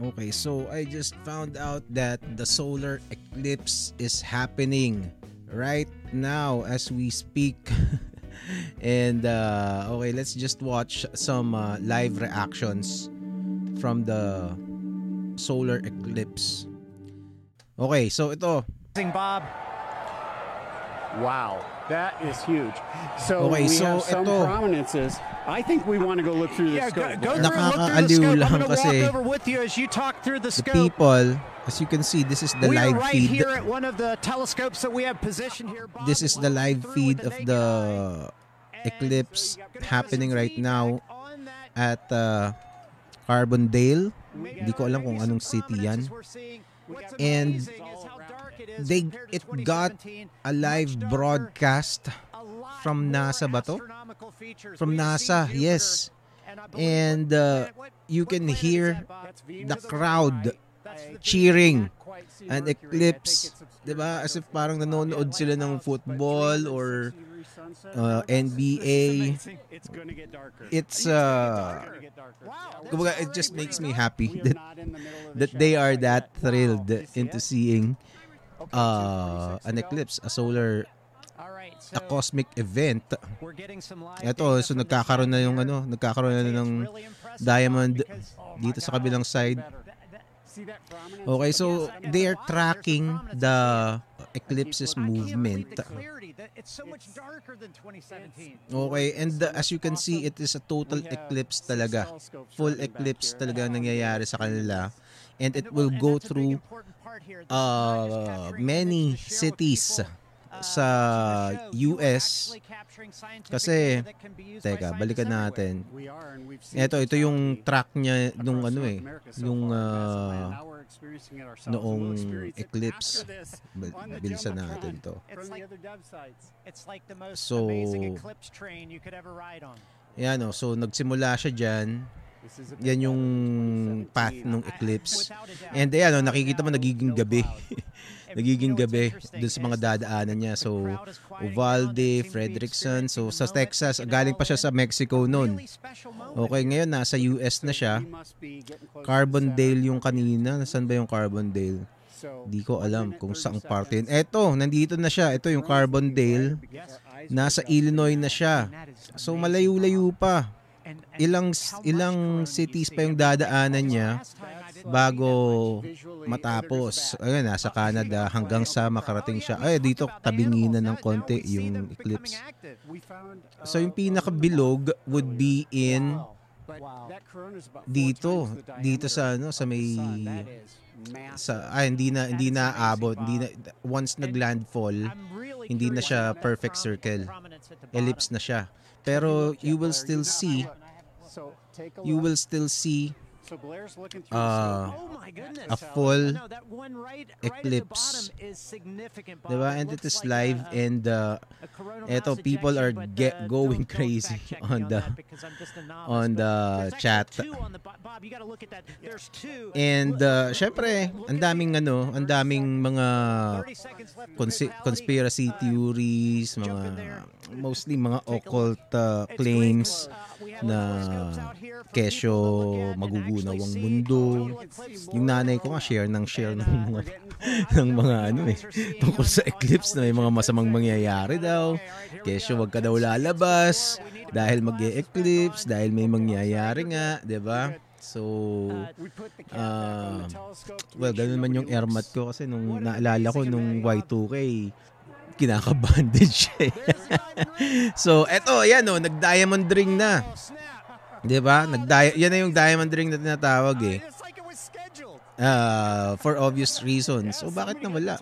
Okay, so I just found out that the solar eclipse is happening right now as we speak. And okay, let's just watch some live reactions from the solar eclipse. Okay, so ito. Bob. Wow, that is huge. So Okay, we so have some ito. prominences. I think we want to go look through the scope. Go Blair. through, look through the Nakakaaliw scope. I'm lang going to kasi walk over with you as you talk through the The scope. people, as you can see, this is the We are live right feed. here at one of the telescopes that we have positioned here. Bob. This is the live feed of the eclipse happening right now at Carbondale. Hindi ko alam kung anong city yan. And it got a live broadcast from NASA ba to? From NASA, yes. And you can hear the crowd cheering an eclipse. Diba? As if parang nanonood sila ng football or NBA. It's it just makes me happy that they are that thrilled into seeing an eclipse, a cosmic event. Ito, so nagkakaroon na ng diamond dito sa kabilang side. Okay, so they are tracking the eclipse's movement. Okay, and as you can see, it is a total eclipse talaga. Full eclipse talaga nangyayari sa kanila. And it will go through many cities sa US. Kasi teka, balikan natin. Ito yung track niya nung yung noong eclipse. Bilisan natin to. So yan o, so nagsimula siya dyan. Yan yung path ng eclipse. And ayan, nakikita mo nagiging gabi. Nagiging gabi dun sa mga dadaanan niya. So, Uvalde, Frederickson. So, sa Texas, galing pa siya sa Mexico noon. Okay, ngayon nasa US na siya. Carbondale yung kanina. Nasaan ba yung Carbondale? Di ko alam kung saang parte yun. Eto, nandito na siya. Ito yung Carbondale. Nasa Illinois na siya. So, malayo-layo pa. Ilang cities pa yung dadaanan niya bago matapos. Ayun, nasa Canada hanggang sa makarating siya. Ay, dito tabinginan ng konti yung eclipse. So yung pinakabilog would be in dito sa sa may hindi na aabot, once naglandfall, hindi na siya perfect circle. Ellipse na siya. Pero you will still see a full eclipse. Diba? And it is live, and eto, people are going crazy on the chat. And syempre, ang daming mga conspiracy theories, mostly mga occult claims na kesyo magugunaw ang mundo. Yung nanay ko nga share ng mga tungkol sa eclipse na may mga masamang mangyayari daw. Kesyo wag ka daw lalabas dahil mag-e-eclipse, dahil may mangyayari nga, 'di ba? So, well, ganun man yung airmat ko kasi nung naalala ko nung Y2K, kinaka-bandage siya. So, eto, yan o, nag-diamond ring na. Diba? Yan na yung diamond ring na tinatawag eh. For obvious reasons. So, bakit na wala?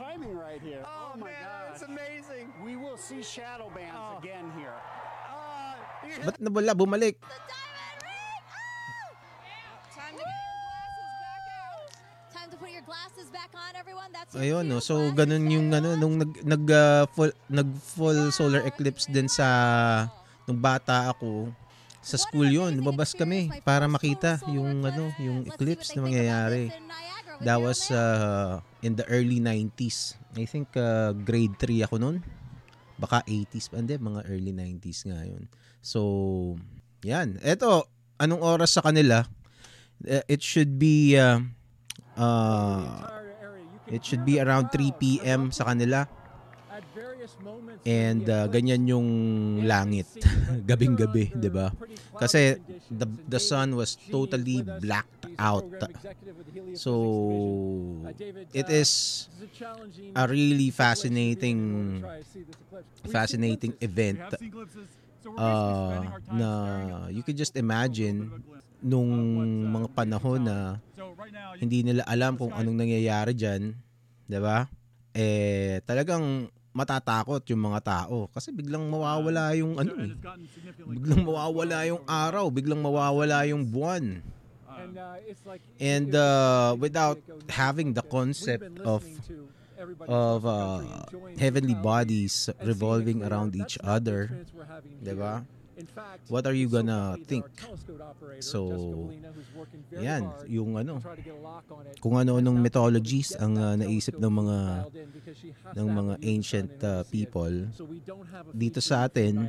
Ba't na wala? Bumalik. Ayun, no. So ganun yung nung nag-full solar eclipse din sa nung bata ako sa school yon. Lumabas kami para makita yung yung eclipse na mangyayari. That was in the early 90s. I think grade 3 ako noon. Baka 80s pa, hindi, mga early 90s nga yun. So, yan. Eto, anong oras sa kanila? It should be It should be around 3 p.m. sa kanila. And ganyan yung langit gabing-gabi, 'di ba? Kasi the sun was totally blacked out. So it is a really fascinating event na you could just imagine nung mga panahon na hindi nila alam kung anong nangyayari diyan, 'di ba? Talagang matatakot yung mga tao kasi biglang mawawala yung biglang mawawala yung araw, biglang mawawala yung buwan. And without having the concept of heavenly bodies revolving around each other, 'di ba? What are you gonna think? So, yan, yung kung ano-anong mythologies ang naisip ng mga ancient people dito sa atin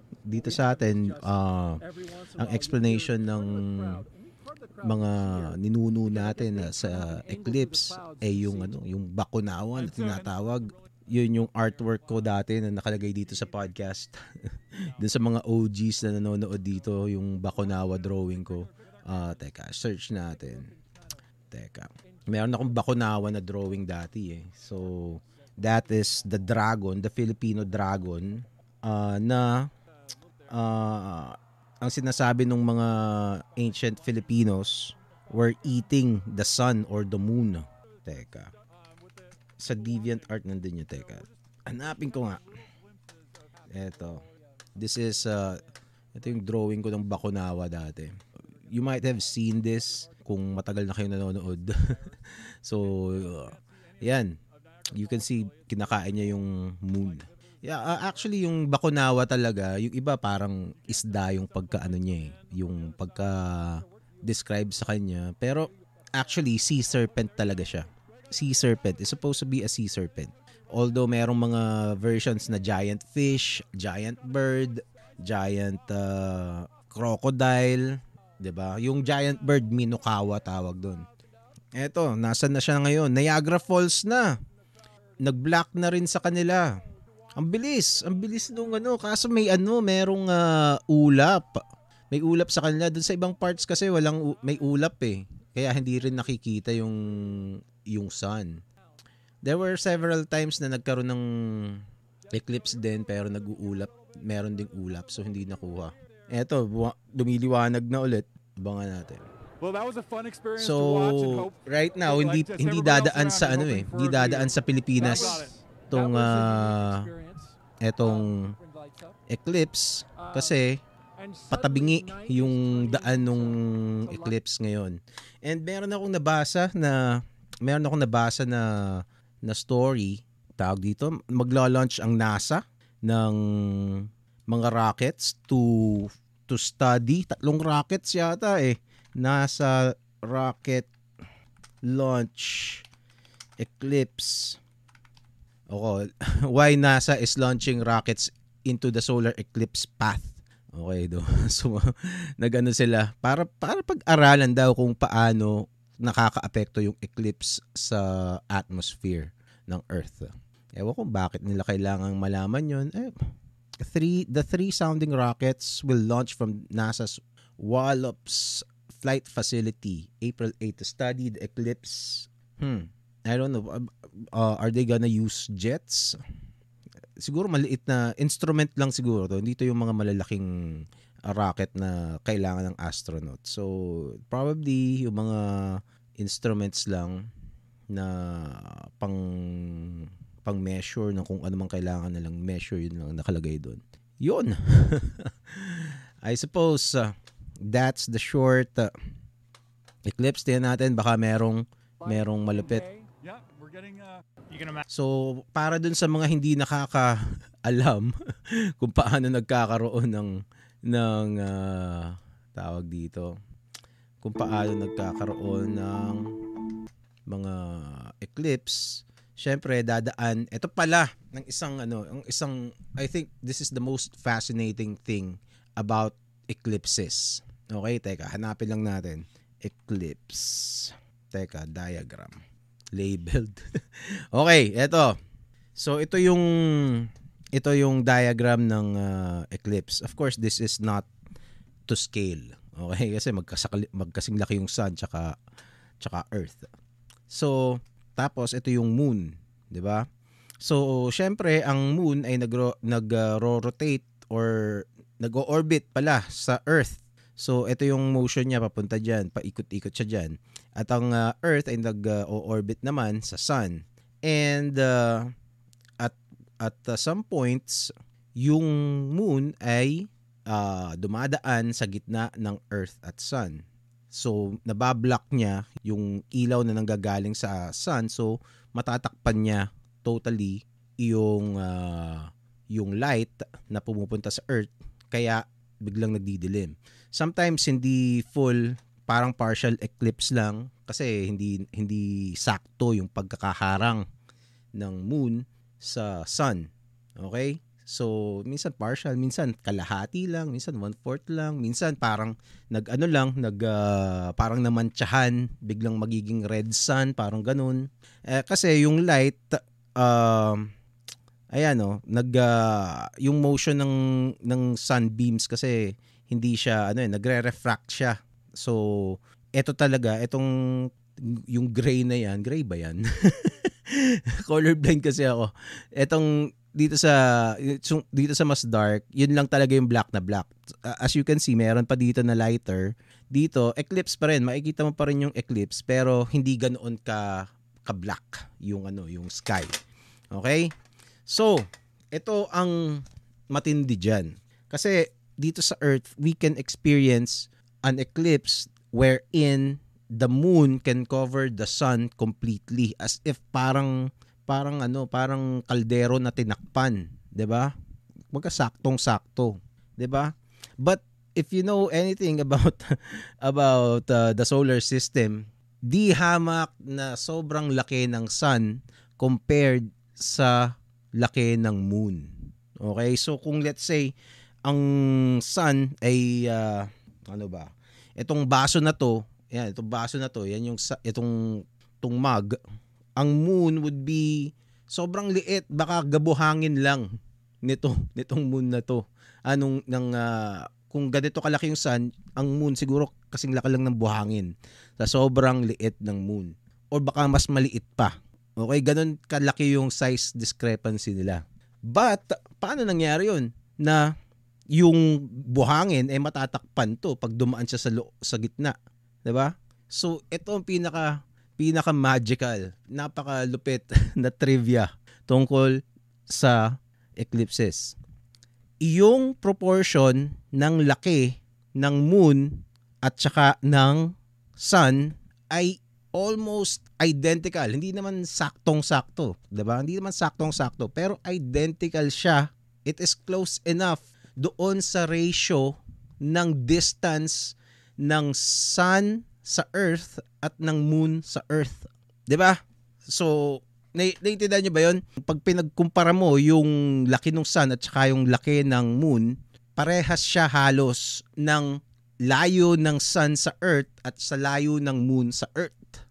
ang explanation ng mga ninuno natin sa eclipse ay yung bakunawan na tinatawag. Yun yung artwork ko dati na nakalagay dito sa podcast. Dun sa mga OGs na nanonood dito, yung bakunawa drawing ko. Teka, search natin. Teka. Meron akong bakunawa na drawing dati eh. So, that is the dragon, the Filipino dragon, na ang sinasabi ng mga ancient Filipinos were eating the sun or the moon. Teka. Sa DeviantArt nandun yung teka. Hanapin ko nga. Eto. This is ito yung drawing ko ng bakunawa dati. You might have seen this kung matagal na kayo nanonood. So, yan. You can see kinakain niya yung moon. Yeah, actually yung bakunawa talaga, yung iba parang isda yung pagkaano niya eh. Yung pagka-describe sa kanya. Pero actually, sea serpent talaga siya. Sea serpent is supposed to be a sea serpent. Although merong mga versions na giant fish, giant bird, giant crocodile, 'di ba? Yung giant bird Minokawa tawag doon. Eto, nasaan na siya ngayon? Niagara Falls na. Nag-block na rin sa kanila. Ang bilis nung kaso merong ulap. May ulap sa kanila. Doon sa ibang parts kasi may ulap eh. Kaya hindi rin nakikita yung sun. There were several times na nagkaroon ng eclipse din pero nag-uulap. Meron ding ulap so hindi nakuha. Eto, lumiliwanag na ulit. Abangan natin. Well, that was a fun experience so, to watch and hope. Right now, hindi dadaan sa hindi dadaan sa Pilipinas etong eclipse kasi patabingi yung daan nung eclipse ngayon. And meron akong nabasa na story, tawag dito, magla-launch ang NASA ng mga rockets to study. 3 rockets yata eh. NASA rocket launch eclipse. Why NASA is launching rockets into the solar eclipse path. Okay do. So nagano sila para pag-aralan daw kung paano nakakaapekto yung eclipse sa atmosphere ng Earth. Ewan ko bakit nila kailangang malaman yun. The 3 sounding rockets will launch from NASA's Wallops Flight Facility April 8 to study the eclipse. I don't know. Are they gonna use jets? Siguro maliit na instrument lang siguro to. Hindi to yung mga malalaking rocket na kailangan ng astronaut. So, probably yung mga instruments lang na pang measure ng kung ano mang kailangan na lang measure, yun lang nakalagay doon. Yun. I suppose that's the short eclipse. Tingnan natin baka merong malupit. So, para dun sa mga hindi nakakaalam kung paano nagkakaroon ng tawag dito, kung paano nagkakaroon ng mga eclipse, syempre dadaan ito pala ng isang I think this is the most fascinating thing about eclipses. Okay, teka, hanapin lang natin. Eclipse. Teka, diagram. Labeled. Okay, eto. So ito yung diagram ng eclipse. Of course, this is not to scale. Okay, kasi magkasing laki yung sun tsaka earth. So, tapos ito yung moon, 'di ba? So, syempre ang moon ay nag-rotate or nag-orbit pala sa earth. So, ito yung motion niya papunta diyan, paikot-ikot siya diyan. At ang earth ay nag-orbit naman sa sun. And at some points, yung moon ay dumadaan sa gitna ng earth at sun. So, nabablock niya yung ilaw na nanggagaling sa sun. So, matatakpan niya totally yung light na pumupunta sa earth. Kaya, biglang nagdidilim. Sometimes, hindi full, parang partial eclipse lang. Kasi, hindi sakto yung pagkakaharang ng moon sa sun. Okay? So, minsan partial, minsan kalahati lang, minsan 1/4 lang, minsan parang parang namantsahan, biglang magiging red sun, parang ganun. Kasi yung light, yung motion ng sunbeams kasi hindi siya, nagre-refract siya. So, yung gray na yan, gray ba yan? Colorblind kasi ako. Dito sa mas dark, yun lang talaga yung black na black. As you can see, meron pa dito na lighter. Dito, eclipse pa rin. Makikita mo pa rin yung eclipse pero hindi ganoon ka black yung sky. Okay? So, ito ang matindi diyan. Kasi dito sa Earth, we can experience an eclipse wherein the moon can cover the sun completely as if parang kaldero na tinakpan, 'di ba? Magkasaktong-sakto, 'di ba? But if you know anything about the solar system, di hamak na sobrang laki ng sun compared sa laki ng moon. Okay? So kung let's say ang sun ay itong baso na to, yan, itong mug, ang moon would be sobrang liit, baka gabuhangin lang nitong moon na to. Kung ganito kalaki yung sun, ang moon siguro kasing laki lang ng buhangin sa sobrang liit ng moon. Or baka mas maliit pa. Okay, ganun kalaki yung size discrepancy nila. But paano nangyari yun na yung buhangin ay matatakpan to pag dumaan siya sa gitna, 'di ba? So ito ang pinaka-magical, napakalupit na trivia tungkol sa eclipses. Yung proportion ng laki ng moon at saka ng sun ay almost identical. Hindi naman saktong-sakto, 'di ba? Hindi naman saktong-sakto, pero identical siya. It is close enough doon sa ratio ng distance ng sun sa earth at ng moon sa earth. 'Di ba? So, naiintindihan niyo ba 'yon? Pag pinagkumpara mo yung laki ng sun at saka yung laki ng moon, parehas siya halos ng layo ng sun sa earth at sa layo ng moon sa earth.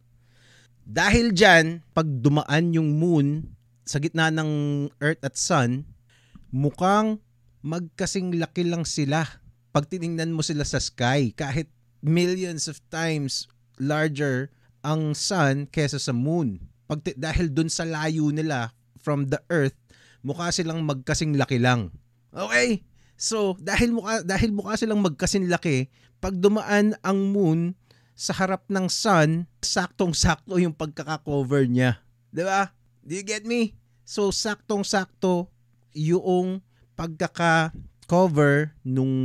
Dahil diyan, pag dumaan yung moon sa gitna ng earth at sun, mukhang magkasing laki lang sila. Pag tiningnan mo sila sa sky, kahit millions of times larger ang sun kesa sa moon. Dahil dun sa layo nila from the earth, mukha silang magkasing laki lang. Okay? So, dahil mukha silang magkasing laki, pag dumaan ang moon sa harap ng sun, saktong-sakto yung pagkaka-cover niya. 'Di ba? Do you get me? So, saktong-sakto yung pagkaka-cover nung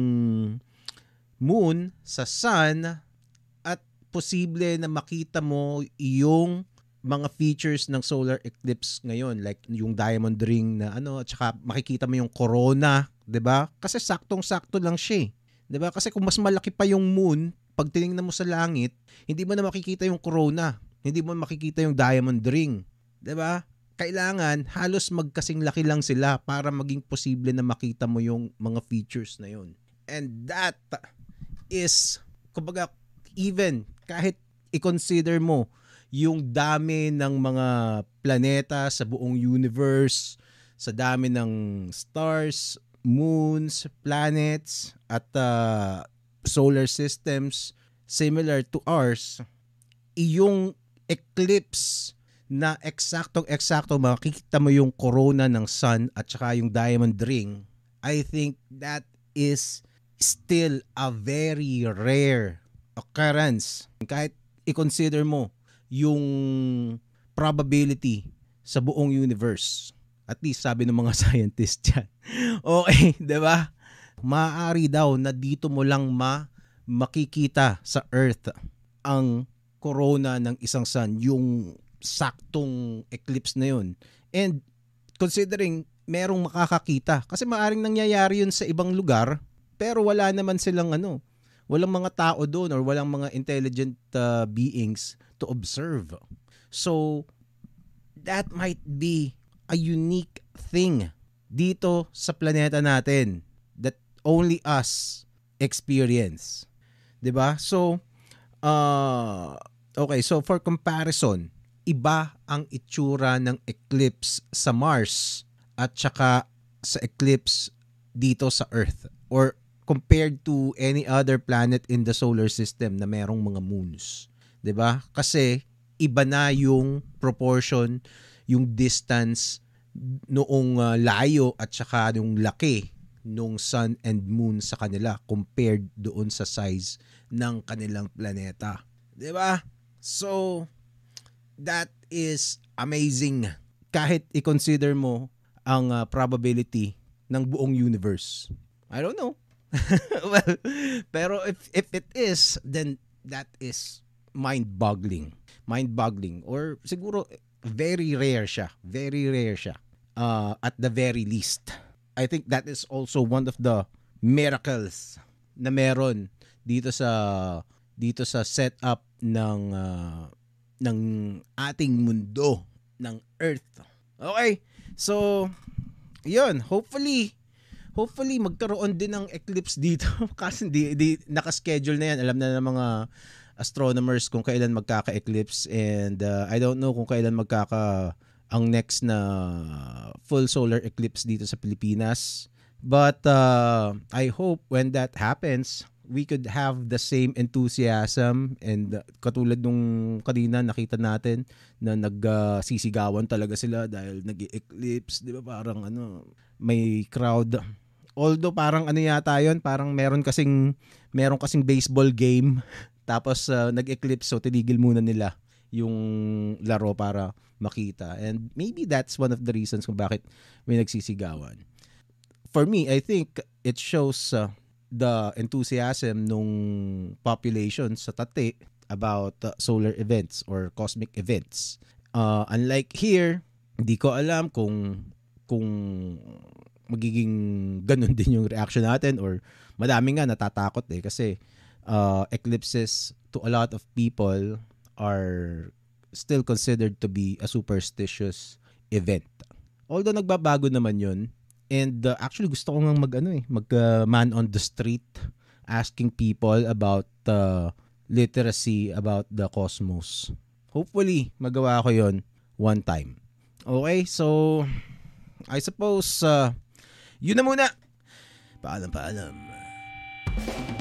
moon sa sun at posible na makita mo yung mga features ng solar eclipse ngayon, like yung diamond ring na at saka makikita mo yung corona, 'di ba? Kasi saktong-sakto lang siya, 'di ba? Kasi kung mas malaki pa yung moon, pag tiningnan mo sa langit, hindi mo na makikita yung corona, hindi mo makikita yung diamond ring, 'di ba? Kailangan halos magkasing laki lang sila para maging posible na makita mo yung mga features na yun. And that is, kumbaga, even kahit i-consider mo yung dami ng mga planeta sa buong universe, sa dami ng stars, moons, planets, at solar systems similar to ours, yung eclipse na eksaktong-eksakto makikita mo yung corona ng sun at saka yung diamond ring, I think that is still a very rare occurrence. Kahit i-consider mo yung probability sa buong universe. At least sabi ng mga scientists dyan. Okay, di ba? Maaari daw na dito mo lang makikita sa Earth ang corona ng isang sun, yung saktong eclipse na yun. And considering merong makakakita, kasi maaring nangyayari yun sa ibang lugar, pero wala naman silang walang mga tao doon or walang mga intelligent beings to observe. So, that might be a unique thing dito sa planeta natin that only us experience. 'Di ba? So, okay, so for comparison, iba ang itsura ng eclipse sa Mars at saka sa eclipse dito sa Earth, or compared to any other planet in the solar system na merong mga moons. 'Di ba? Kasi iba na yung proportion, yung distance noong layo at saka yung laki nung sun and moon sa kanila compared doon sa size ng kanilang planeta. 'Di ba? So that is amazing. Kahit i-consider mo ang probability ng buong universe. I don't know. Well, pero if it is, then that is mind-boggling. Mind-boggling. Or siguro very rare siya. Very rare siya. At the very least. I think that is also one of the miracles na meron dito sa setup ng ating mundo, ng Earth. Okay. So, yun. Hopefully magkaroon din ng eclipse dito kasi di naka-schedule na yan. Alam na ng mga astronomers kung kailan magkaka-eclipse, and I don't know kung kailan ang next na full solar eclipse dito sa Pilipinas. But I hope when that happens, we could have the same enthusiasm, and katulad nung kanina nakita natin na nagsisigawan talaga sila dahil nag-eclipse, di ba? Parang may crowd. Although parang yata yun, parang meron kasing baseball game tapos nag-eclipse, so tinigil muna nila yung laro para makita. And maybe that's one of the reasons kung bakit may nagsisigawan. For me, I think it shows the enthusiasm nung population sa Tate about solar events or cosmic events. Unlike here, hindi ko alam kung magiging ganun din yung reaction natin, or madami nga natatakot kasi eclipses to a lot of people are still considered to be a superstitious event. Although nagbabago naman yun. And actually gusto ko nga mag-man on the street asking people about literacy about the cosmos. Hopefully magawa ko yon one time. Okay, so I suppose yun na muna. Paalam.